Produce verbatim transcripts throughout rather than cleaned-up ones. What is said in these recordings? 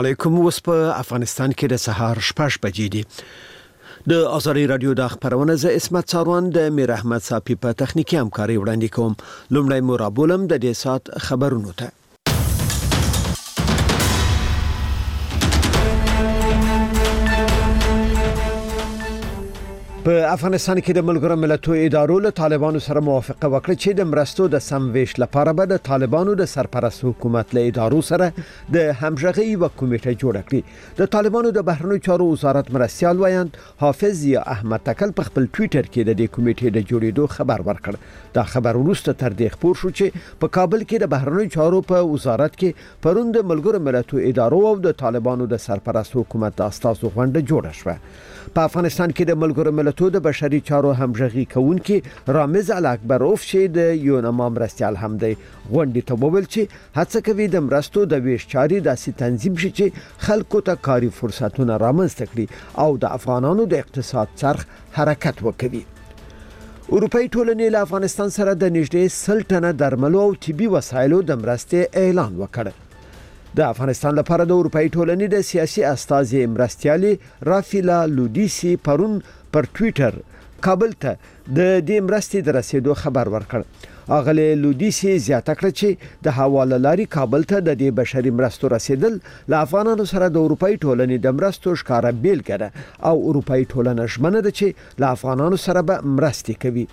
علیکم. اوس په افغانستان کې د سهار شپږ بجې دي. د ازادي رادیو د خبرونه ز اسمت څاروان د میر احمد صافي په تخنیکی همکاري وړاندې کوم. لومړی مرابولم د دې سات خبرونو ته. په افغانستان کې د ملګرو ملتونو ادارو له طالبانو سره موافقه وکړه چې د مرستو د سمويش لپاره به د طالبانو د سرپرست حکومت له ادارو سره د همغږي و کمیټه جوړ کړي. د طالبانو د بهرنیو چارو وزارت مرستيال وایند حافظ یا احمد تکل په خپل ټوئیټر کې د دې کمیټې د جوړېدو خبر ورکړ. دا خبر وروسته تر دې خبر شو چې په کابل کې د بهرنیو چارو په وزارت کې پروند ملګرو ملتونو ادارو او د طالبانو د سرپرست حکومت د استازو غونډه جوړه شوه. په افغانستان کې د ملګرو ملتونو د بشري چارو همغږي کوونکي رامز الاکبروف چې د یونما مرستيال هم دی غونډې ته وویل چې هڅه کوي د مرستو د ویش چاري داسې تنظیم شي چې خلکو ته کاري فرصتونه رامنځته کړي او د افغانانو د اقتصاد څرخ حرکت وکړي. اروپאי ټولنې له افغانستان سره د نږدې سل ټنه درملو او طبي وسایلو د مرستې اعلان وکړ. د افغانستان لپاره د اروپאי ټولنې د سیاسي استازي مرستيالي رافیلا لودیسی پرون پر ټوئیټر کابل ته د دې مرستې د رسیدو خبر ورکړ. اغله لودیسی زیاته کړ چې د حواله لاري کابل ته د دې بشري مرستو رسیدل له افغانانو سره د اروپאי ټولنې د مرستو ښکارا بیل کړه او اروپאי ټولنه ژمنه ده چې له افغانانو سره به مرستې کوي.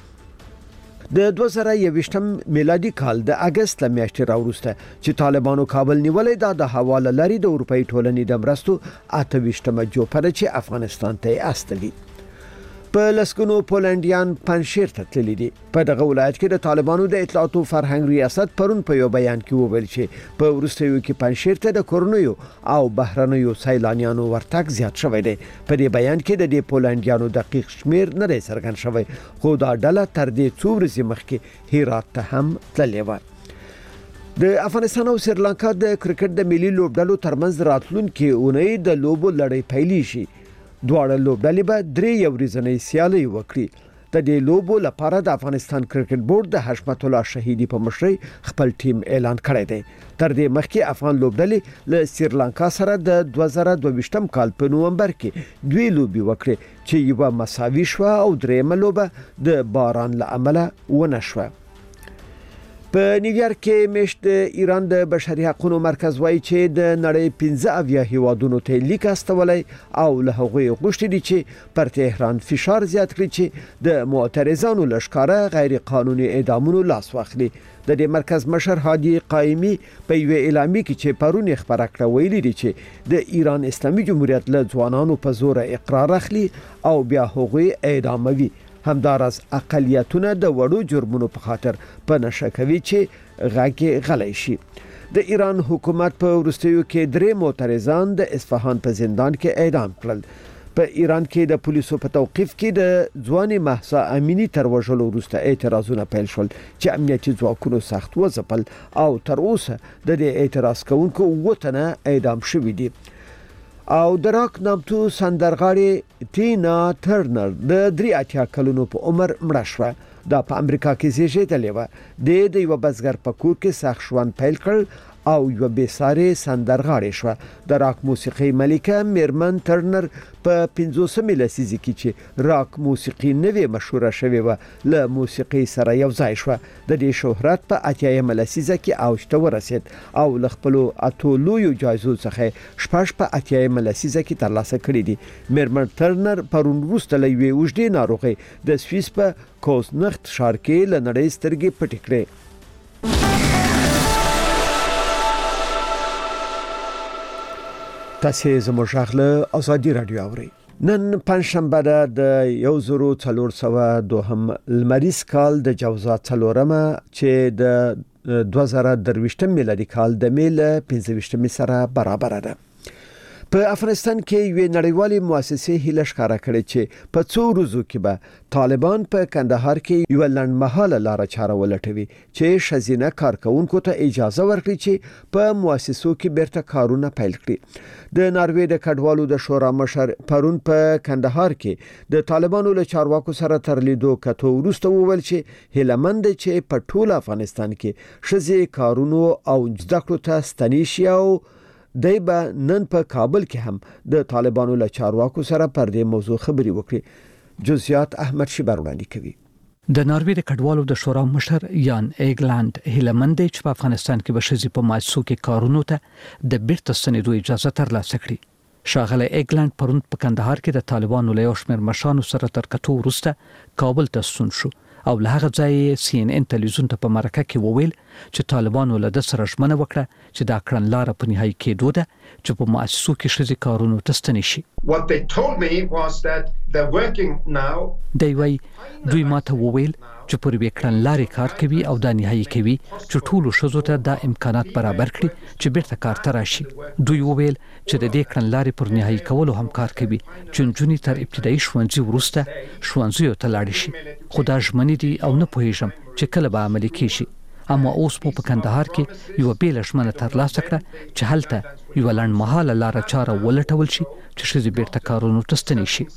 د دوه زره یوویشتم میلادي کال د اگست لمیاشتې راوروسته چې طالبانو کابل نیولې دا د حواله لري د اروپאי ټولنې د مرستو اته ویشتمه جوپره چې افغانستان ته استوي. په لسګونو پولنډیان پنځشیر ته تللي دي. په دغه ولایت کې د طالبانو د اطلاعات او فرهنګ ریاست پرون په یو بیان کې وویل چې په ورستیو کې پنځشیر ته د کورنیو او بهرنیو سیلانیانو ورتګ زیات شوی دی. په دې بیان کې د دې پولنډیانو دقیق شمیر نه دی څرګند شوی، خو دا ډله تر دې څو ورځې مخکې هرات ته هم تللې و. د افغانستان او سریلانکا د کرکټ د ملي لوبډلو ترمنځ راتلونکي اونۍ د لوبو لړۍ پیلې شي. دواړه لوبډلې به درې ورځې سیالي وکړي. د دې لوبو لپاره د افغانستان کرکټ بورډ د حشمت الله شهیدی په مشرۍ خپل ټیم اعلان کړی دی. تر دې مخکې افغان لوبډلې له سریلانکا سره د دوه زره دوه ویشتم کال په نومبر کې دوی لوبي وکړي چې یو مساوي شو او درېمه لوبه د باران له امله ونه شوه. په نیویارک کې مشت ایران د بشري حقوقو مرکز وایي چې د نړۍ پنځه اویا هیوادونو ته لیک استولای او له هغوی غوښتي دي چې پر تهران فشار زیات کړي چې د معترضانو لشکاره غیر قانوني اعدامونو لاس واخلي. د دې مرکز مشر هادي قائمي په یو اعلامیه کې چې پرون خبره کړه ویلي دي چې د ایران اسلامي جمهوریت له ځوانانو په زور اقرار اخلي او بیا هغوی اعداموي. همدارس اقلیتونه د وړو جرمونو په خاطر په نشه کوي چې غاګي غلای شي. د ایران حکومت په ورستیو کې درې معترضان د اصفهان په زندان کې اعدام کړل. په ایران کې د پولیسو په توقيف کې د ځواني مهسا امینی تر وژلو وروسته اعتراضونه پیل شول چې امنیتي ځواکونو سخت وځپل او تر اوسه د دې اعتراض کوونکو وټنه اعدام شوی دي. او دراک نامتو سندرغاړي ټینا ټرنر د درې اتیا کلونو په عمر مړه شوه. دا په امریکا کې زیږیدلې و. د یو بزګر په کور کې سخت ژوند پیل کړ او یو بیساره سندرغاړي شوه. د راک موسیقي ملکه میرمن ټرنر په پنځوسمه لسیزه کې چې راک موسیقي نوې مشهوره شوه و له موسیقي سره یو ځای شوه. د دې شهرت په اتیایم لسیزه کې اوج ته ورسید او له خپل اتولویو جایزو څخه شپږ په اتیایم لسیزه کې ترلاسه کړې دي. میرمن ټرنر پرون وروسته لوي وجدي ناروغي د سویس په کوزنخت ښار کې له نړۍ سترګې پټې کړې. تاسو زموږ غږ ازادي رادیو اورئ. نن پنځشنبه ده د یو زرو څلور سوه دوهم لمریز کال د جوزا څلورمه چې د دوه زره درویشتم میلادي کال د میل پنځه ویشتم سره برابر ده. په افغانستان کې یو نړیوالې مؤسسې هیله ښکارا کړې چې په څو ورځو کې به طالبان په کندهار کې یو لنډمهاله لار چاره ولټوي چې شزینه کارکونکو ته اجازه ورکړي چې په مؤسسو کې بیرته کارونه پیل کړي. د ناروې د کډوالو د شورا مشر پرون په کندهار کې د طالبانو له چارواکو سره تر لیدو کته ورسته وویل چې هیلمند چې په ټول افغانستان کې شزې کارونو او زده کړو ته ستنې شي او دی به نن په کابل کې هم د طالبانو له چارواکو سره پر دې موضوع خبري وکړي. جزئیات احمد شیبر وړاندې کوي. د ناروې د کډوالو د شورا مشر یان ایګلند هیلمند چې په افغانستان کې بشري په مؤسسو کې کارونو ته د بیرته ستنېدو اجازه ترلاسه کړي. شاغله ایګلند پرون په کندهار کې د طالبانو له یو شمېر مشرانو سره تر کتو وروسته کابل ته ستون شو او له هغه ځای سی ان ان تلویزیون ته په مرکه کې وویل چې طالبانو له د سره ژمنه وکړه چې دا کړنلاره په نهایي کېدو ده چې په مؤسسو کې ښځې کارونو ته ستنې شي. What they told me was that they're working now. دی وای دوی ماته وویل چې پر وی کړنلارې کار کوي او دا نهایي کوي چې ټولو ښځو ته دا امکانات برابر کړي چې بیرته کار ته راشي. دوی وویل چې د دې کړنلارې پر نهایي کولو هم کار کوي چې نجونې تر ابتدایي ښوونځي وروسته ښوونځیو ته لاړې شي. خو دا ژمنې دي او نه پوهیږم چې کله به عملي کیږي. اما اوس مو په کندهار کې یو بیل ژمنه ترلاسه کړه چې هلته یو لنډمهاله لاره چاره ولټول شي چې ښځې بیرته کارونو ته ستنې شي.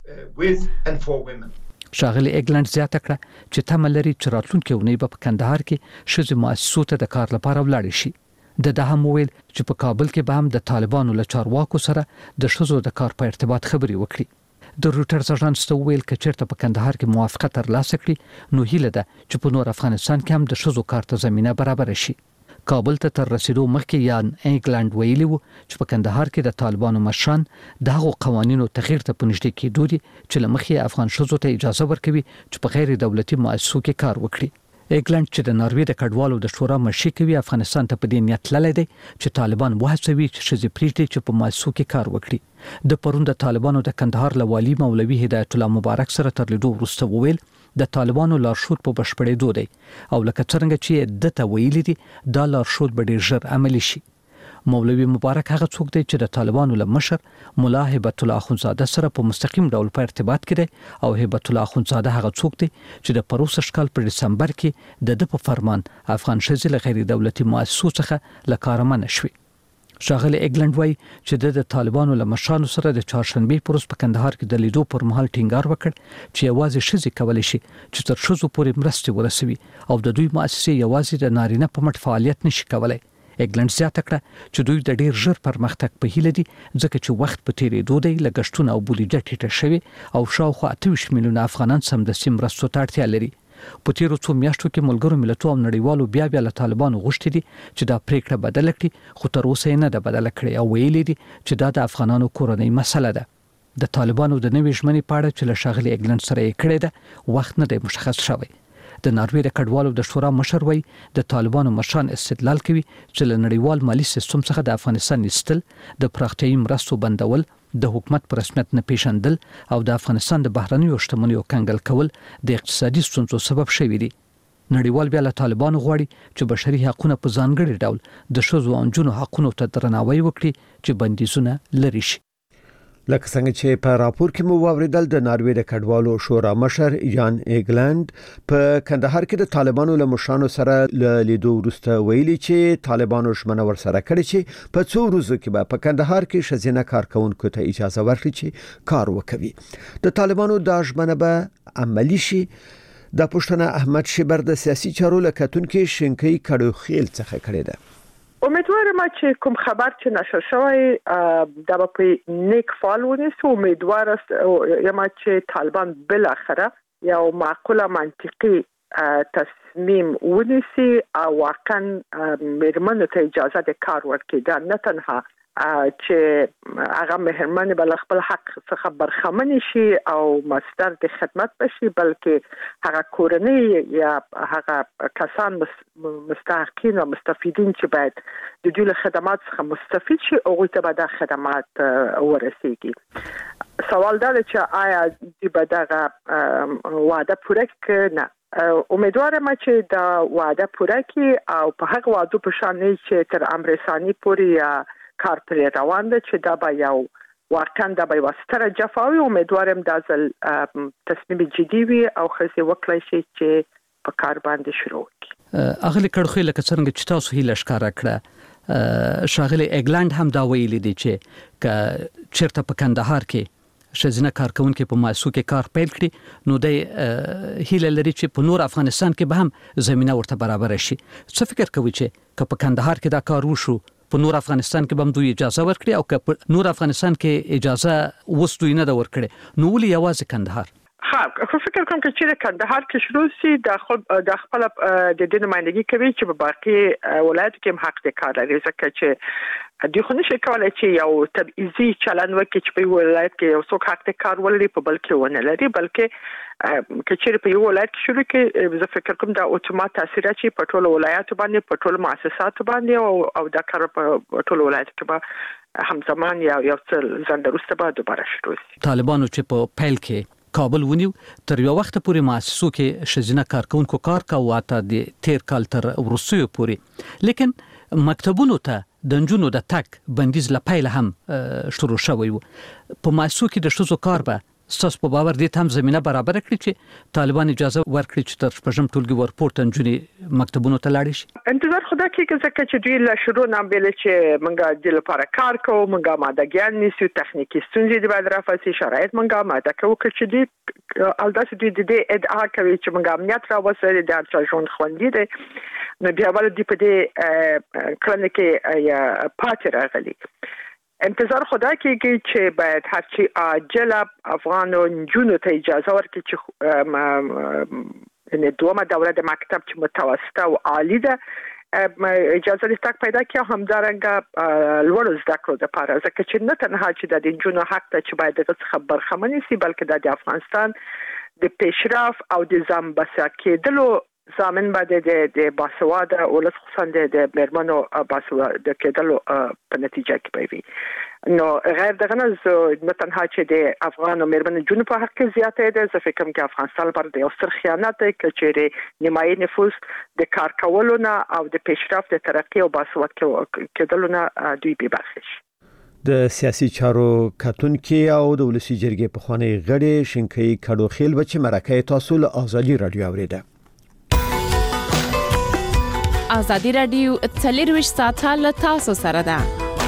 شاغلي ایګلند زیاته کړه چې تمه لري چې راتلونکي اونۍ به په کندهار کې ښځې مؤسسو ته د کار لپاره ولاړې شي. د ده هم ویل چې په کابل کې به هم د طالبانو له چارواکو سره د ښځو د کار په ارتباط خبري وکړي. د روټرز اژانس ته ویل چې چیرته په کندهار کې موافقه ترلاسه کړي نو هیله ده چې په نور افغانستان کې هم د ښځو کار ته زمينه برابر شي. کابل ته تر رسیدو مخکې یان ایګلند ویلي وو چې په کندهار کې د طالبانو مشران د هغو قوانینو تغییر ته پنځډې کېدو دي چې لمخې افغان ښځو ته اجازه ورکوي چې په غیر دولتي مؤسسو کې کار وکړي. ایګلند چې د ناروې د کډوالو د شورا مشر کوي افغانستان ته په دې نیت للی دی چې طالبان وهڅوي چې ښځې پریږدي چې په مؤسسو کې کار وکړي. د پرون د طالبانو د کندهار له والي مولوي هدایت الله مبارک سره تر لیدو وروسته وویل د طالبانو لارښود په بشپړېدو دی او لکه څنګه چې دته ویلي دي دا لارښود به ډېر ژر عملي شي. مولوي مبارک هغه څوک دی چې د طالبانو له مشر مولا هبت الله اخونزاده سره په مستقیم ډول په ارتباط کې دی او هبت الله اخونزاده هغه څوک دی چې د پروسه کال په دسمبر کې د د په فرمان افغان ښځې له غیر دولتي مؤسسو څخه له کاره منع شوې. شاغله ایګلند وای چې د طالبانو له مشرانو سره د چهارشنبه پروس په کندهار کې د لیدو پر مهال ټینګار وکړ چې یوازې ښځې کولای شي چې تر ښځو پورې مرستې ورسوي او د دوی مؤسسې یوازې د نارینه په مټ فعالیت نشي کولای. ایګلند زیاته کړه چې دوی د ډیر ژر پرمختګ په هیله دي ځکه چې وخت په تیریدو دی لګښتونه او بودیجه ټیټه شوی او شاوخوا اته ویشت میلیونه افغانان سمدستي مرستو ته اړتیا لري. په تیرو څو میاشتو کې ملګرو ملتونو او نړیوالو بیا بیا له طالبانو غوښتي دي چې دا پریکړه بدله کړي خو تر اوسه نه ده بدله کړې او ویلي دي چې دا د افغانانو کورنۍ مسله ده. د طالبانو د نوې ژمنې په اړه چې له شاغلي ایګلند سره یې کړې ده وخت نه دی مشخص شوی. د ناروې د کډوالو د شورا مشر وای د طالبانو مشران استدلال کوي چې له نړیوال مالی سیستم څخه د افغانستان ایستل د پراختیايي مرستو بندول د حکومت پر رسمیت نه پیژندل او د افغانستان د بهرنیو شتمنیو کنګل کول د اقتصادي ستونزو سبب شوی دی. نړیوال بیا له طالبانو غواړي چې بشري حقوقونه په ځانګړي ډول د ښځو او نجونو حقوقو ته درناوی وکړي چې بندیزونه لري شي. لکه څنګه چې په راپور کې مو واوریدل د ناروې د کډوالو شورا مشر یان ایګلند په کندهار کې د طالبانو له مشرانو سره له لیدو وروسته ویلي چې طالبانو ژمنه ورسره کړې چې په څو ورځو کې به په کندهار کې ښځینه کارکونکو ته اجازه ورکړي چې کار وکوي. د طالبانو د ژمنه به عملي شي. د پښتنه احمد شیبر د سیاسي چارو لکتونکو شینکی کډو خیل څخه کړی ده. امیدوارم چې کوم خبر چې نشر شوی دا په نیک فال ونیسو. امیدوار یم چې طالبان بل اخره یو معقوله منطقي تصمیم ونیسي او واقعا مېرمنو ته اجازه د کار ورکړي. دا نه تنها چې هغه مهرباني بل خپل حق څخه برخمن شي او مصدر د خدمت بشي بلکې هغه کورنۍ یا هغه کسان مستحقین او مستفیدین چې باید د دوی له خدمات څخه مستفید شي او ته به د خدمات ورسیږي. سوال دا چې آیا د بدغه وعده پوره کړي نه. امیدوارم چې دا وعده پوره کړي او په هغه وعده په شان نه چې تر امر ثاني پورې یا کار پرې روان ده چې دا به یو واقعا دا به وستره جفاوي. امیدوارم دا ځل تصمیم جدي وي او خزي وکړي شي چې په کار باندې شروع کړي. اغلی کړخې لکه څنګه چې تاسو هیله ښکارا کړه شاغلي ایګلند هم دا ویلي دي چې ک چیرته په کندهار کې ښځینه کارکونکو په مؤسسو کې کار پیل کړي نو د هیله لري چې په نور افغانستان کې به هم زمينه ورته برابر شي. څه فکر کوي چې ک په کندهار کې دا کار وشو په نور افغانستان کې هم دوی اجازه ورکړي او که نور افغانستان کې اجازه وستوي نه دا ورکړي نو ولې یوازې کندهار؟ ها خو فکر کوم چې کندهار کې شروع سي د خپل د خپل د دې نمائندګي کوي چې په باقي ولایتو کې هم حق د کار لري ځکه چې دوی خو نشي کولای چې یو تبعیضي چلن وکړي چې په ولایت کې یو څوک حق د کار ولري په بل کې ونه لري بلکې کچېر په یو ولایت کې شروع کې زه فکر کوم دا اتومات تاثیر چې په ټولو ولایتو باندې په ټولو مؤسساتو باندې او او د کار په ټولو ولایتو کې به همزمان یا یو څل زندروسته به دوباره شروع شي. طالبانو چې په پیل کې کابل ونیو تر یو وخت پورې مؤسسو کې شزینه کارکونکو کار کاوه تا د تیر کال تر ورسوي پورې لیکن مکتبونو ته د نجونو د تک بندیز لپاره هم شروع شوی وو. په مؤسسو کې د شزو کار به ستاسو په باور دې هم زمينه برابر کړی چې طالبان اجازه ورکړي چې تر شپږم ټولګي ورپورته نجونې مکتبونو ته لاړ شي؟ انتظار خدا کې ځکه چې دوی له شروع نه بیل چې منګه د لپاره کار کوو منګه ماده نیسو تخنیکی ستونزې د بعد رافاسي شرایط منګه ماده کوو چې دوی الداس دوی د دې ادعا کوي چې منګه امنیت راوځي د هر ژوند خوندي دي نو بیا ول دی په دې کلنه کې یا پاتې راغلي. انتظار خدا کېږي چې باید هرچی عاجل افغانو نجونو ته اجازه ورکړي چې ان دومره دوره د مکتب چې متوسطه او عالی ده اجازه د تک پیدا کړي همدارنګه لوړ زده کړو لپاره ځکه چې نه تنها چې د نجونو حق ته چې باید د خبر خمنې سي بلکې د افغانستان د پیشرفت او د ځان بسیا کېدلو زامن باندې د د باسواده او له خصوصا د مرمنو باسواده کېدلو په نتیجه کې پیوي نو غیر دغه نه نه تنها چې د افغان او مرمنو جنوب په حق کې زیاته ده زه فکر کوم چې افغانستان پر د اوسر خیانت دی چې نیمایي نفوس د کار کولو نه او د پیشرفت د ترقی او باسواده کېدلو نه دوی به برخه شي. د سیاسي چارو کتونکي او د ولسی جرګې په خوانی غړي شینکي کډو خیل بچ مرکه تاسو له ازادي رادیو اوریده. ازادي رادیو څلرویشت ساعته له تاسو سره ده.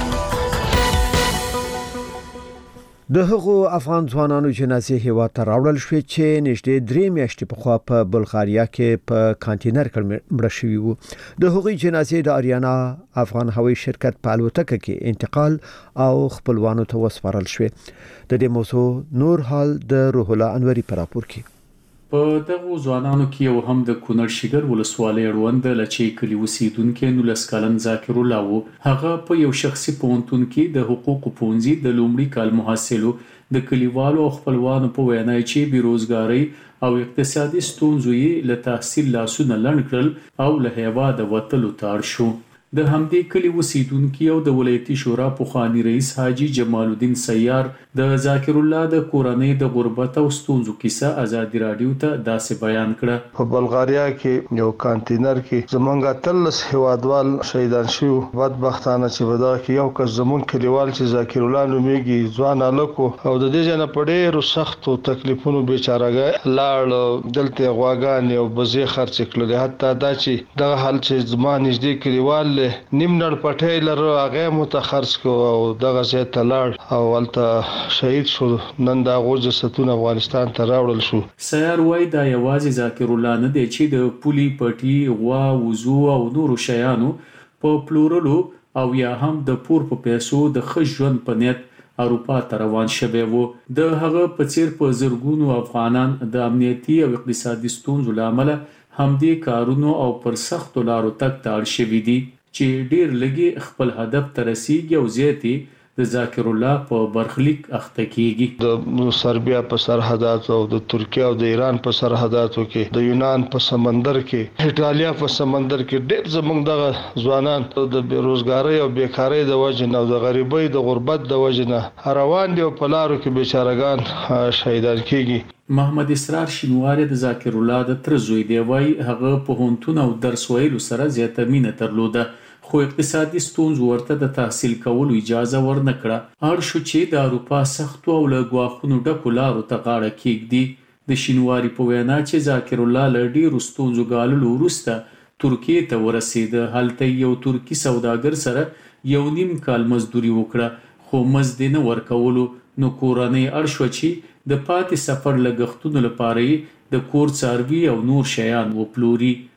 د هغو افغان ځوانانو جنازې هیوا ته راوړل شوې چې نږدې درې میاشتې په خوا په بلغاریا کې په کانټینر کې مړه شوي وو. د هغوی جنازې د اریانا افغان هوایي شرکت په الوتکه کې انتقال او خپلوانو ته وسپارل شوې. د دې موضوع نور حال د روح الله انوري په راپور کې. په دغه ځوانانو کې یو هم د کونړ شګر ولسوالۍ اړوند لچې کلی اوسیدونکو نولس کلن ذاکر الله وو. هغه په یو شخصي پوهنتون کې د حقوقو پوهنځي د لومړي کال محصلو د کلیوالو خپلوانو په وینا چې بیروزګاری او اقتصادي ستونزې له تحصیل لاسونه لنډ کړل او له هیواده وتلو تاړ شو. د همدې کلی اوسیدونکو او د ولایتي شورا پوخانی رئیس حاجی جمال الدین سیار د ذاکر الله د کورنۍ د غربت او ستونزو کیسه ازادي رادیو ته داسې بیان کړه. په بلغاریا کې یو کانټینر کې زمونږ تلس هوادوال شهیدان شو. بدبختانه چې ودا کې یو کس زمون کلیوال چې ذاکر الله نومېږي ځوان الکو او د دې جن په ډېرو سختو تکلیفونو بیچارهګا لاړ دلته غواګان او بزې خرڅ کړل. حتی دا چې دغه حال چې زما نږدې کلیوال نیم نړ پټې لر هغه متخرص کو او دغه ځای ته لاړ او ولته شهید شو. نن دا غوځ ستون افغانستان ته راوړل شو. سیار وای دا یوازې ذاکر الله نه دی چې د پولي پټي غوا وزو او نورو شیانو په پلورلو او یا هم د پور په پیسو د خژوند په نیت اروپا ته روان شوی وو. د هغه په څیر په زرګونو افغانان د امنیتي او اقتصادي ستونزو لامل همدې کارونو او پر سختو لارو تک تاړ شوي دي چې ډیر لګي خپل هدف ته رسیږي او زیاتی د ذاکر الله په برخلیک اخته کیږي. د سربیا په سرحداتو او د ترکیه او د ایران په سرحداتو کې د یونان په سمندر کې ایتالیا په سمندر کې ډېر زمونږ د ځوانان د بیروزګاری او بیکاری د وجې نه او د غریبۍ د غربت د وجې نه روان دي او په لارو کې بیچارهګان شهیدان کیږي. محمد اسرار شینواری د ذاکر الله د تر زوی دی. وای هغه په هونتون او درس ویلو سره زیاته مینه درلوده خو اقتصادي ستونزو ورته د تحصیل کولو اجازه ورنکړه. اړ شو چې د اروپا سختو او له ګواښونو ډکو لارو ته غاړه کېږدي. د شینواری په وینا چې ذاکر الله له ډېرو ستونزو ګاللو وروسته ترکیې ته ورسېده. هلته یو ترکی سوداګر سره یو نیم کال مزدوري وکړه خو مزد نه ورکولو. نو کورنۍ اړ شو چې د پاتې سفر لګښتونو لپاره د کور څاروي او نور شیان وپلوري.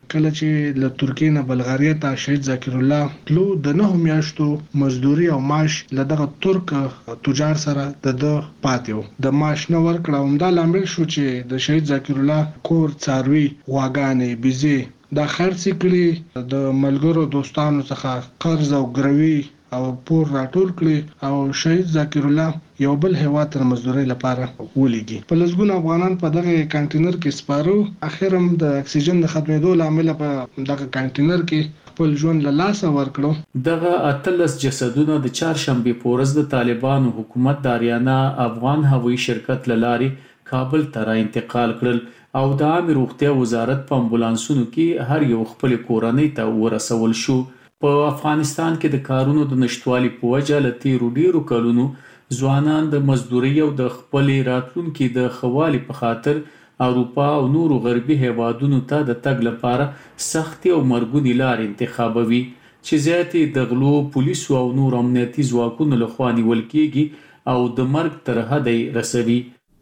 کله چې له ترکیه نه بلغاریا ته شهید ذکر الله تلو د نه میاشتو مزدوري او معاش له دغه ترک تجار سره د پاتیو د معاش نه ورکړه همدا لامل شو چې د شهید ذکر الله کور څاروي واګانې بيزي دا خرڅ کړي د ملګرو دوستانو څخه قرض او ګروي او پور راټول کړي او شهید ذکر الله یو بل هیواد تر مزدوري لپاره ولېږي. په لږګون افغانان په دغه کانټینر کې سپارو، اخرم د اکسیجن د ختمېدو لامل په دغه کانټینر کې خپل ژوند له لاسه ورکړو. دغه اتلس جسدونه د چهارشنبه په ورځ د طالبانو حکومت د اریانا افغان هوایي شرکت له لارې کابل ته را انتقال کړل او د عامه روغتیا وزارت په امبولانسونو کې هر یو خپل کورنۍ ته ورسول شو. په افغانستان کې د کارونو د نشټوالي په وجه له تیرو ډیرو کلونو ځوانان د مزدوري او د خپل راتلونکو د خوالي په خاطر اروپا او نورو غربي هیوادونو ته د تګ لپاره سختي او مرګونی لار انتخابوي چې زیاتې د غلو پولیسو او نور امنیتي ځواکونو لخوا نیول کېږي او د مرګ تر حد رسوي.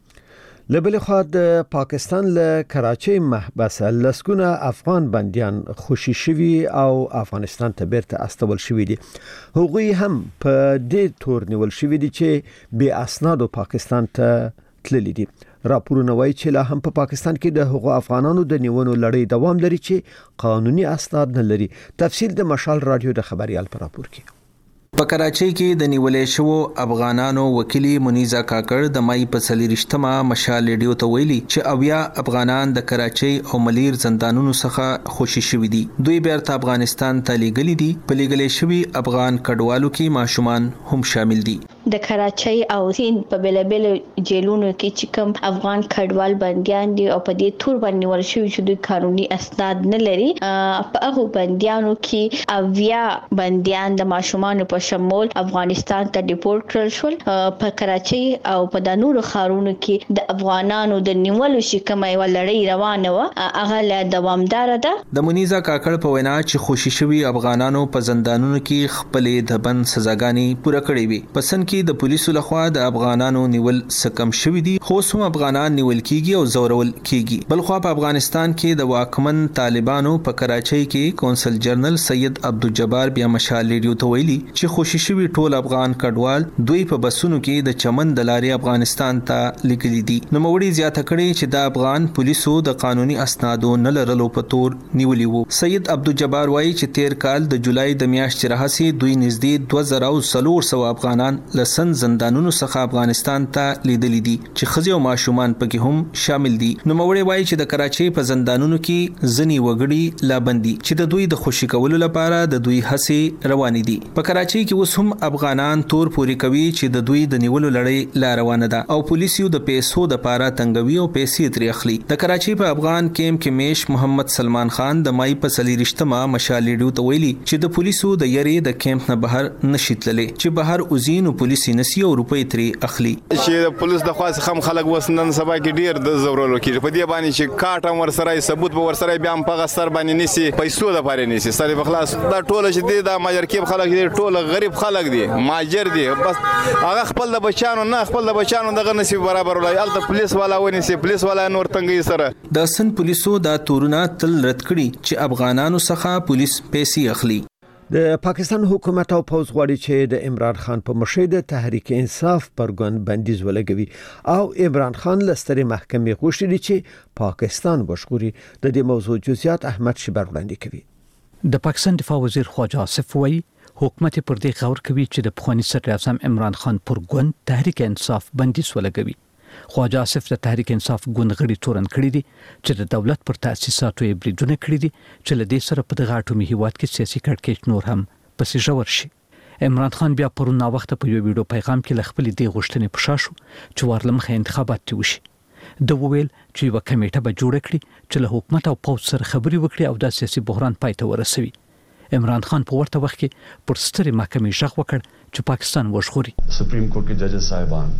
لبل خوا د پاکستان له کراچۍ محبسه لسګونه افغان بنديان خوشي شوي او افغانستان ته بیرته استول شوي دي. هغوی هم په دې تور نیول شوي دي چې بې اسنادو پاکستان ته تللي دي. راپورونه وایي چې لا هم په پاکستان کې د هغو افغانانو د نیونو لړۍ دوام لري چې قانوني اسناد نه لري. تفصیل د مشال رادیو د خبريال پر راپور کې. په کراچۍ کې د نیولې شوو افغانانو وکیلی منیزا کاکړ د مای په څلورشتمه مشال ریډیو ته ویلي چې اویا افغانان د کراچۍ او ملیر زندانونو څخه خوشي شوي دي. دوی بیرته افغانستان ته لیږلي دي. په لیږلې شوي افغان کډوالو کې ماشومان هم شامل دي. د کراچۍ او سیند په بلبل جیلونو کې چې کوم افغان کډوال بنديان دي او په دې تور باندې ور شوي چې دوی قانوني اسناد نه لري، په هغه بنديانو کې اویا بنديان د ماشومان په شمول افغانستان ته ډیپورټ کړل شول. په کراچۍ او په د نورو ښارونو کې د افغانانو د نیولو شکمه یو لړۍ روانه و، هغه لا دوامدار ده. د منیزا کاکړ په وینا چې خوشي شوي افغانانو په زندانونو کې خپلې د بند سزاګانې پوره کړې وي. پسند کې د پولیسو لخوا د افغانانو نیول سکم شوي دي، خو هم افغانان نیول کیږي او زورول کیږي. بل خو په افغانستان کې د واکمن طالبانو په کراچۍ کې کونسل جنرال سید عبدالجبار بیا مشال ریډیو ته ویلي چې خوشي شوي ټول افغان کډوال دوی په بسونو کې د چمن د لارې افغانستان ته لیکلي دي. نو موري زیاته کړي چې د افغان پولیسو د قانوني اسنادو نه لرلو په تور نیولي وو. سید عبدالجبار وایي چې تیر کال د جولای د میاشتې راهسي دوی نږدې دوه زره او څلور سوه افغانان لسن زندانونو څخه افغانستان ته لیدلي دي چې ښځې او ماشومان پکې هم شامل دي. نو موري وایي چې د کراچۍ په زندانونو کې ځینې وګړي لا بندي چې د دوی د خوشي کولو لپاره د دوی هڅې روانې دي. په کراچۍ کې اوس هم افغانان تور پوری کوي چې د دوی د نیولو لړۍ لا روانه ده او پولیسو د پیسو د پاره تنګوي او پیسې ترې اخلي. د کراچۍ په افغان کیمپ کې میش محمد سلمان خان د مای په څلورشتمه مشال ریډیو ته ویلي چې د پولیسو د یری د کیمپ نه بهر نشي تللی، چې بهر اوزین او پولیسي نسی او روپۍ ترې اخلي. چې د پولیس د خاص خم خلک وسنن سبا کې ډیر د زورولو کې په دې باندې چې کاټم ور سره ثبوت به ور سره بیا هم په سر باندې نسی پیسو د پاره نسی سره بخلاص دا ټول چې د ماجر کې خلک دي ټول غریب خلک دي ماجر دي بس هغه خپل د بچانو نه خپل د بچانو دغه نصیب برابر ولای الته پولیس والا ونی سي پولیس والا نور تنګي سره. د سن پولیسو دا تورونه تل رد کړي چې افغانانو څخه پولیس پیسې اخلي. د پاکستان حکومت او پوز غواړي چې د عمران خان په مشرۍ د تحریک انصاف پرګون بندیز ولګوي او عمران خان لستري محکمې غوښتي چې پاکستان وشغوري. د دې موضوع جزئیات احمد شبر وړاندې کوي. د پاکستان دفاع وزیر خواجه آصف وایي حکومت پر دې غور کوي چې د پخوانی صدر اعظم عمران خان پرګون تحریک انصاف بندیز ولګوي. خواجه آصف د تحریک انصاف ګوند غړي تورن کړی دي چې د دولت پر تاسیساتو یې بریدونه کړی دي چې له دې سره په دغه اټومي هیواد کې سیاسي کړکېچ نور هم پسې ژور شي. عمران خان بیا پرون نا وخت په یو ویډیو پیغام کې لخپل دی غوښتنې په شاشو چې ورلمخه انتخابات وشي. د وویل چې یو کمیټه به جوړ کړي چې له حکومت او پوز سره خبري وکړي او د سیاسي بحران پای ته ورسوي. عمران خان په ورته وخت کې پر ستري محکمې ژغ وکړ چې پاکستان وژغوري. سپریم کورټ کې ججز صاحبان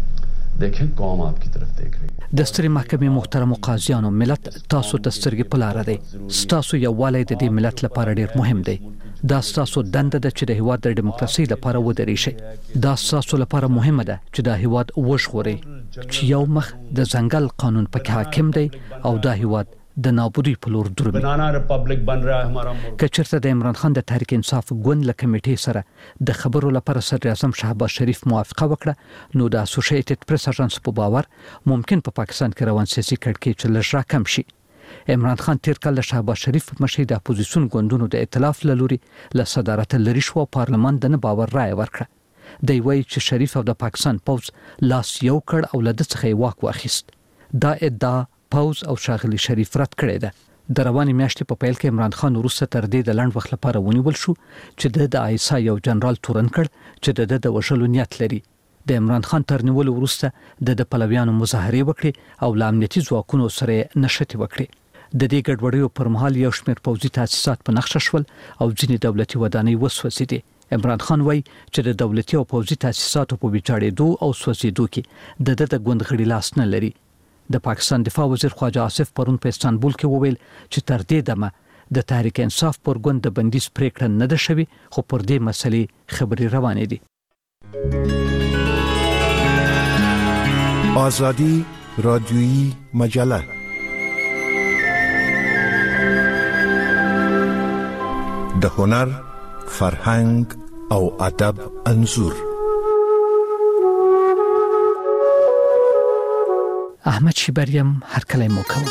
دیکھیں قوم آپ کی طرف دیکھ رہی ہے. د ستري محکمې محترم قاضیانو ملت تاسو د سترګې په لار دی. تاسو یووالی د دې ملت لپاره ډیر مهم دی. دا تاسو دنده ده چې د هیواد د دیموکراسي لپاره ودرې شي. دا تاسو لپاره مهمه ده چې د هیواد وژغوري چې یو مخ د ځنګل قانون پکې حاکم دی او دا هیواد د نابودی په لور درومي. بنانا ریپبلک بن رہا ہے ہمارا ملک. کچرته د عمران خان د تحریک انصاف ګوند له کمیټې سره د خبرو لپاره صدر اعظم شهباز شریف موافقه وکړه نو د اسوسییټډ پریس اژانس په باور ممکن په پا پاکستان کې روان سیاسي کړکېچ لږ راکم شي. عمران خان تیر کال شهباز شریف په مشهد د اپوزیسیون ګوندونو د ائتلاف لوري له صدارت لري شو پارلمان د نه باور رائے ورکړه. د وی چې شریف او د پاکستان پوز لاس یو کړ او له د څخه واک واخیست. دا ادعا پوز او شاغلی شریف رد کړی ده. د رواني میاشتې په پیل کې عمران خان وروسته تر دې د لنډ وخت لپاره ونیول شو چې د آیسا یو جنرال تورن کړ چې د د وشلو نیت لري. د عمران خان تر نیول وروسته د د پلویانو مظاهره وکړي او لامنیتي ځواکونو سره نشټي وکړي. د دې ګډوډیو پر مهال یو شمېر پوځي تاسیسات په نقشه شول او ځینې دولتي ودانۍ وسوځېدې. عمران خان وایي چې د دولتي او پوځي تاسیساتو په ویجاړېدو او سوځېدو کې د د ګوند غړي لاس نه لري. د پاکستان دفاع وزیر خواجه آصف پرون په استانبول کې وویل چې تر دې دمه د تحریک انصاف پر ګوند د بندیز پریکړه نه ده شوې خو پر دې مسلې خبرې روانې دي. آزادی رادیویی مجله د هنر، فرهنګ او ادب انځور. احمد شیبریم هر کله مو کوم.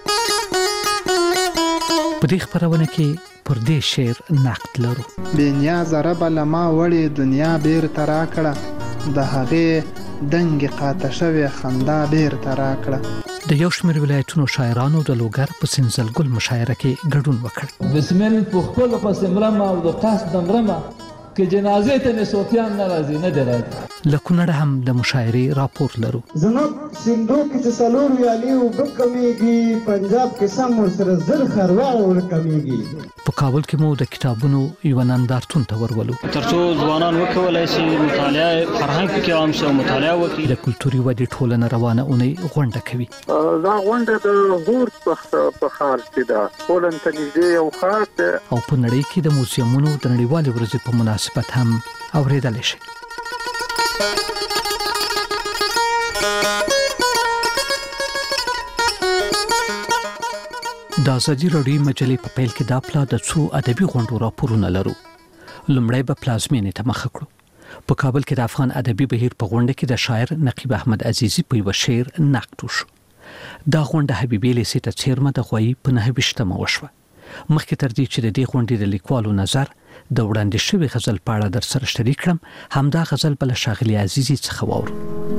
په دې خبرونه کې پر دې شعر نقد لرو. بنیا زرب لما وړي دنیا بیر ترا کړه د هغه دنګ قاطه شوی خندا بیر ترا کړه. د یو شمېر ولایتونو شاعرانو د لوګر په سنځلګل مشاعره کې ګډون وکړ. بسمل په خپل پس مرمه او د قصد د مرمه کې جنازې ته نسوتیان ناراضي نه درځي. لکونړ هم د مشاعرې راپور لرو. زنوب سندو کې چې سلور ویالي او بکمیږي پنجاب کې سم سره زر خروار ورکمیږي. په کابل کې مو د کتابونو یو نندارتون ته ورولو. ترڅو ځوانان وکولای شي مطالعه فرهنګ کې عام شي مطالعه وکړي. د کلتوري ودې ټولنه روانه اونۍ غونډه کوي. دا غونډه د هورت په ښار کې ده. پولن ته نږدې یو ښار ده. او په نړۍ کې د موزیمونو د نړیوالې ورځې په مناسبت هم اوریدل شي. د ازادي راډیو مجلې په پیل کې د خپل د څو ادبي غونډو راپورونه لرو. لومړی به پلازمینې ته مخ کړو. په کابل کې د افغان ادبي بهیر په غونډه کې د شاعر نقیب احمد عزیزي په یو شعر نقد وشو. دا غونډه حبیبي لیسې ته چیرمه د غوي په نهه ویشتمه وشوه. مخکې تر دې چې د دې غونډې د لیکوالو نظر د وړاندې شوی غزل په اړه در سره شریک کړم، همدا غزل بل شاغلی عزیزي څخه واورو.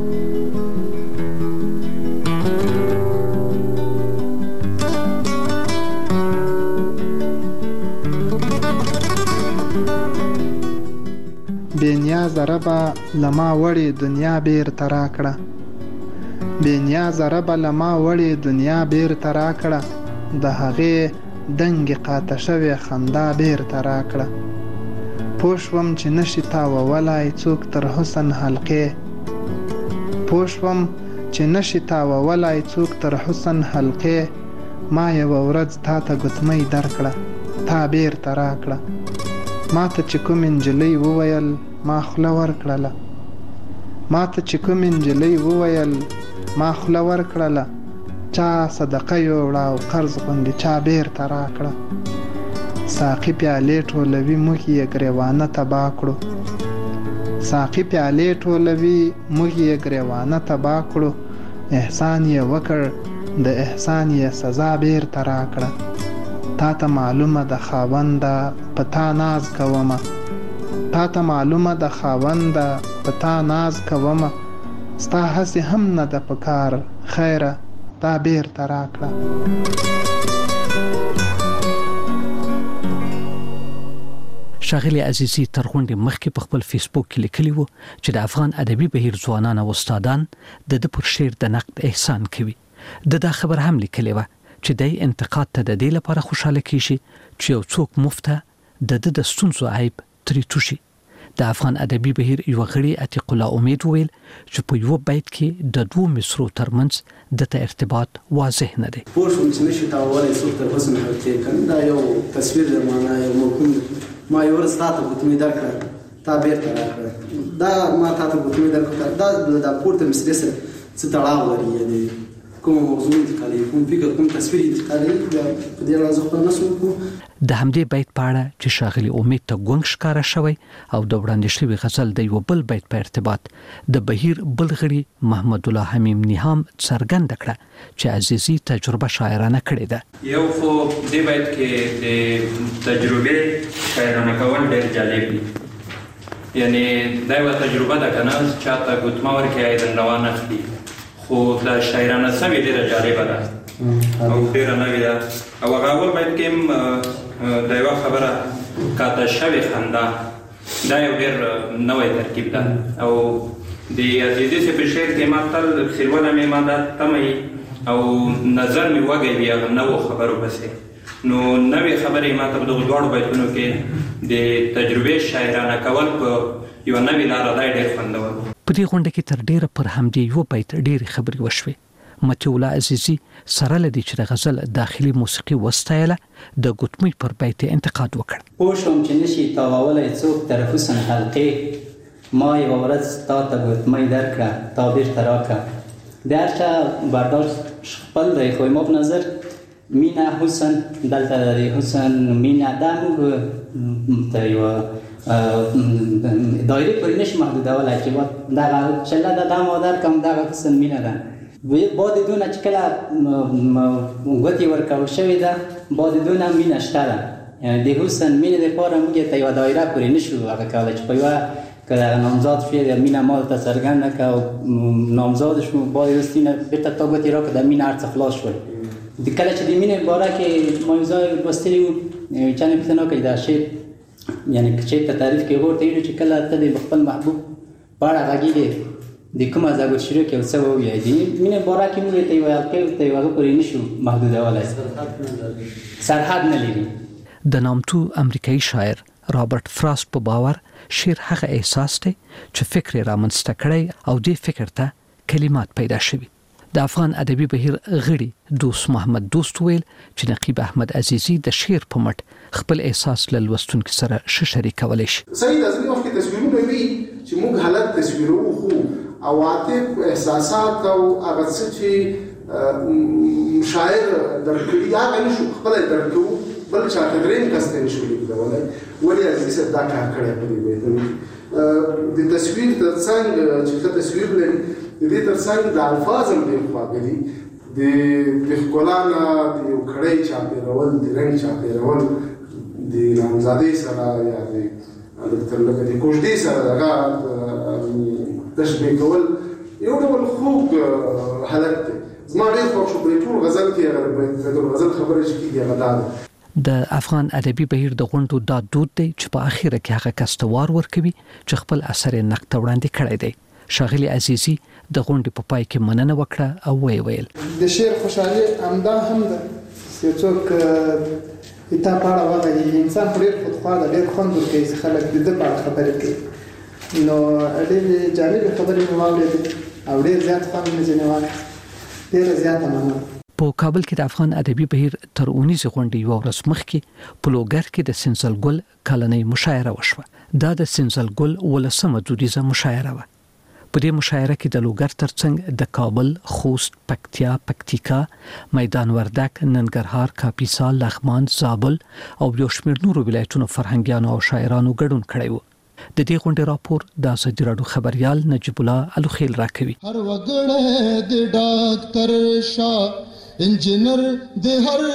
بنیاز ربا لما وړي دنیا بیر ترا کړه بنیاز ربا لما وړي دنیا بیر ترا کړه د هغه دنګ قاطه شوی خندا بیر ترا کړه پوښوم چې نشي تا وولای څوک تر حسن حلقې پوښوم چې نشي تا وولای څوک تر حسن حلقې ما یو ورځ تا ته ګتمې درکړه تا بیر ترا کړه ما ته چې کوم انجلۍ وویل ما خوله ورکړله ما ته چې کوم انجلۍ وویل ما خوله ورکړله چا صدقه یوړه او قرض غوندې چا بیرته راکړه ساقي پیالې ټولوي موږ یې ګریوانه تباه کړو ساقي پیالې ټولوي موږ یې ګریوانه تباه کړو احسان یې وکړ د احسان یې سزا بیرته راکړه تا ته معلومه د خاونده په تا ناز کومه تا ته معلومه د خاونده په تا ناز کومه ستا هسې هم نه ده په کار خیره دا بیرته راکړه شاغلی عزیزي تر غونډې مخکې په خپل فیسبوک کې لیکلی و چې د افغان ادبي بهیر ځوانان او استادان د د پر شعر د نقد احسان کوي. د دا خبر هم لیکلی و چې د انتقاد ته د دې لپاره خوشاله کیږي چې یو څوک مفته د د ستونزو عیب ترې توشي. د افغان ادبي بهیر یو غړي عتیق الله امید ویل چې په یو بیت کې د دوه مصرو ترمنځ د ته ارتباط واضح نه دی. پوښوم چې نشي تا وولای څوک تر حسن حلقې کنه دا یو تصویر دی معنا یو مفهوم ما یو ورځ تاسو ګوتمې درکړه تا بیرته راکړه دا ما تاسو ګوتمې درکړه دا د پورته مصري سره څه تړاو لري دی کوم موضوع انتقالي کوم فکر کوم تصویر انتقالي په دې اړه خپل مسؤل کو. د همدې بیت په اړه چې شاغلي امید ته ګونګ ښکاره شوی او د وړاندې شوي غزل د یو بل بیت په ارتباط د بهیر بل غړي محمد الله حمیم نیهام څرګنده کړه چې عزیزي تجربه شاعرانه کړې ده. یو خو دې بیت کې د تجربه شاعرانه کول ډېر جالب دي، یعنی دا یوه تجربه ده که نه چاته ګوتمه ورکړي ایدن روان اخلي، خو د شاعرانه سوې ډېره جالبه ده او ډېره نوې ده. او هغه اول بیت کې هم د یوه خبره کاته شوې خندا دا یو ډېر نوی ترکیب ده. او د عزیزي صاحب په شعر کې ما تل خیرونه مې ما دا تمه او نظر مې وږی وي هغه نوو خبرو پسې، نو نوې خبرې ما ته په دغو دواړو بیتونو کې د تجربې شاعرانه کول په یوه نوې لاره دا ډېر خوندور. په دې غونډه کې تر ډېره پر همدې یو بیت ډېرې خبرې وشوې. مطیع الله عزیزي سره له دې چې د غزل داخلي موسیقي وستایله د ګوتمۍ پر بیت انتقاد وکړ. پوه شوم چې نشي تاوولی څوک تر حسن حلقې، ما یوه ورځ تا ته ګوتمۍ درکړه تا بیرته راکړه. د هر چا برداشت خپل دی، خو ما په نظر مینه حسن دلته د حسن مینه دا موږ ته یوه دایره پورې نشي محدودولی چې دغه چله ده دا ما درکړم دغه حسن مینه ده. بعد دونه چې کله ګوتې ورکول شوې ده بعد دونه مینه شته ده. یعنې د حسن مینې دپاره موږ ته یوه دایره پورې نشو هغه کولی چې په یوه که دغه نامزاد شوې د مینه ما ته څرګنده کړه او نامزاد شو بعد وروستي نه بېرته تا ګوتې راکړه د مینه هر څه خلاص شول. د کله چې د مینې باره کې ما یو ځای لوستلي وو چا نه پوښتنه وکړه دا شعر یعنې که چېرته تعریف کې هغو ورته ویلو چې کله ته د خپل محبوب په اړه غږېږې د کومه ځای شروع کې څه ووایي د مینې باره کې موږ ته یوه حلقې ته یو هغه پورې نشو محدودولی، سرحد نه لري. د نامتو امریکایي شاعر رابرټ فراست په باور شعر هغه احساس دی چې فکر یې رامنځته کړی او دې فکر ته کلمات پیدا شوي. د افغان ادبي بهیر غړي دوست محمد دوست ویل چې نقیب احمد عزیزي د شعر په مټ خپل احساس له لوستونکي سره ښه شریکولی شي. صحیح ده، ځینې وخت کې تصویرونه وي چې موږ حالت تصویروو خو عواطف احساسات او هغه څه چې شاعر درکړي هغه نشو خپله درک کوو، بل چاته درېیم کس ته نشو لیکدولی. ولې عزیزي صاحب دا کار کړی په دې بیتونو د تصویر تر څنګ چې ښه تصویر لري د دې تر څنګ د الفاظ هم ډېر خواږه دي. د ښکلا نه د یو کړی چاپېرول د رنګ چاپېرول د نامزادۍ سره یا د د کوژدې سره دغه تشبیه کول یو ډول خوږ حالت دی. زما ډېر خوښ شو په ټول غزل کې هغه غزل خبرې چې کېږي هغه دا ده. د افغان ادبي بهیر د غونډو دا دود دی چې په اخره کې هغه کس ته وار ورکوي چې خپل اثر یې نقد ته وړاندې کړی دی. ښاغلي عزیزي د غونډې په پای کې مننه وکړه او ویې ویل د شعر خوشحالي همدا هم ده چې څوک تا په اړه وغږېږي. انسان خو ډېر خودخواه ده، ډېر خوند ورکوي چې خلک د ده په اړه خبرې کوي. نو ډېرې جالبې خبرې مې واورېدې او ډېر زیات خوند مې ځینې واخیست. ډېره زیاته مننه. په کابل کې د افغان ادبي بهیر تر اونیزې غونډې یوه ورځ مخکې په لوګر کې د سنځل ګل کلنۍ مشاعره وشوه. دا د سنځل ګل ولسمه دودیزه مشاعره وه. په دې مشاعره کې د لوګر ترڅنګ د کابل، خوست، پکتیا، پکتیکا، میدان وردک، ننګرهار، کاپیسا، لغمان، زابل او یو شمېر نورو ولایتونو فرهنګیانو او شاعرانو ګډون کړی و. د دې غونډې راپور د ازادي راډیو خبریال نجیب الله الوخیل راکوي. هر وګړی د ډاکټر شاه انجینر د هر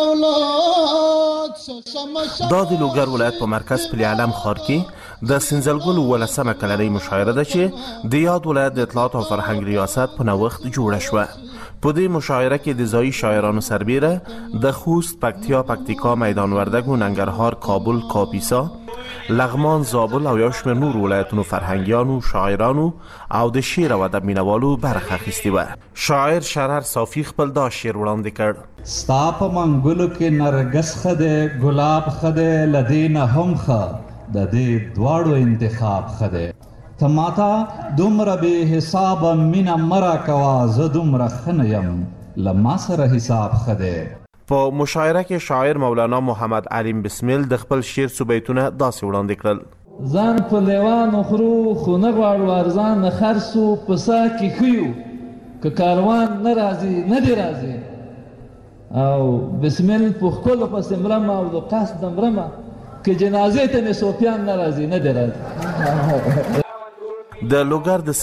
اولاد دا د لوګر ولایت په مرکز پل علم ښار کې د سنځلګل ولسمه کلنۍ مشاعره ده چې د یاد ولایت د اطلاعات او فرهنګ ریاست په نوښت جوړه شوه. په دې مشاعره کې د ځایي شاعرانو سربیره د خوست، پکتیا، پکتیکا، میدان وردک و ننګرهار، کابل، کاپیسا، لغمان، زابل او یو شمېر نور ولایتونو فرهنګیانو، شاعرانو او د شعر او ادب مینوالو برخه اخیستې وه. شاعر شرر صافي خپل دا شعر وړاندې کړ. ستا په منګلو کې نرګس ښه دی، ګلاب ښه دی، له دې نه هم ښه د دې دواړو انتخاب ښه دی. ته ماته دومره بې حسابه مینه مه راکوه، زه دومره ښه نه یم، له ما سره حساب ښه دی. په مشاعره کې شاعر مولانا محمد علیم بسمیل د خپل شعر څو بیتونه داسې وړاندې کړل. ځان په لیوانو خورو خو نه غواړو ارزان خرڅو، په سا کې ښیو که کاروان نه راځي نه دی راځي او بسمل په خپل پس مرمه او د قصد مرمه که جنازې ته نه سوپیان نه راځي نه دی راځي د لوګر د